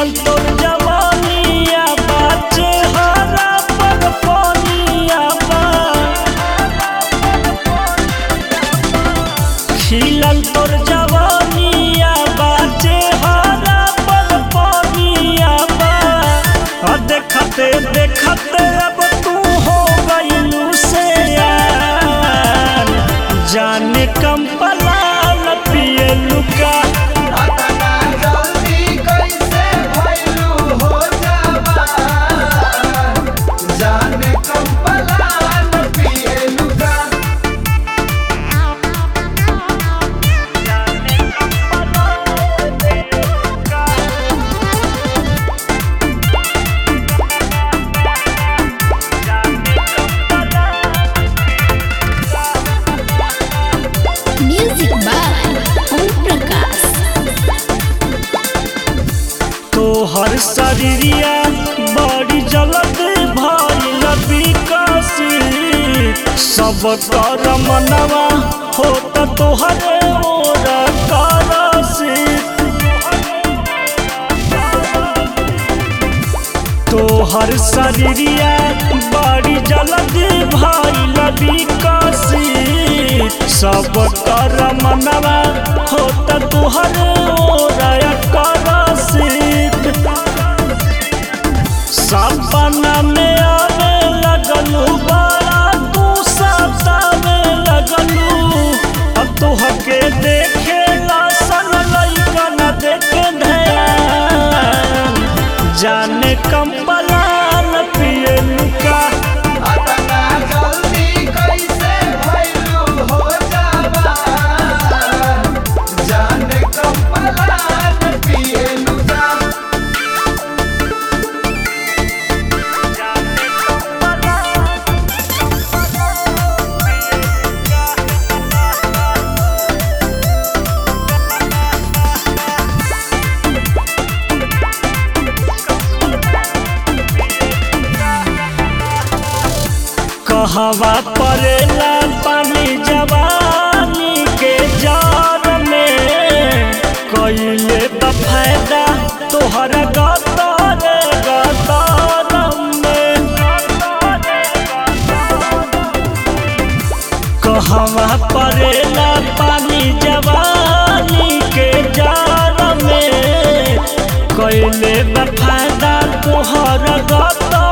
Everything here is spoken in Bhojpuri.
खिलल तोर जवानिया बाचे हरा पर पानिया बा खिलल तोर जवानिया बाचे हरा पर पानिया बा देखते देखते अब तू हो गइलू से यार जाने कम पलाल पिए लुका म्यूजिक बाय ओम प्रकाश। तोहर शरीरिया बड़ी जल्द भइल विकसित सब कर मनवा होत तोहरे ओर करसित तोहर शरीरिया बड़ी जल्द भइल विकसित सब कर मनवा होत तोहरे ओर करसित सपना में आवे लगलू बड़ा तू सतावे लगलू अब तोहके देखे लासन लइका न देखे ध्यान जाने कम पलाल पिए लुका कहवा पड़ेला पानी जवानी के जार में कइले बफायदा तोहरा गतर में कहवा पड़ेला पानी जवानी के जार में कइले बफायदा तोहरा गतर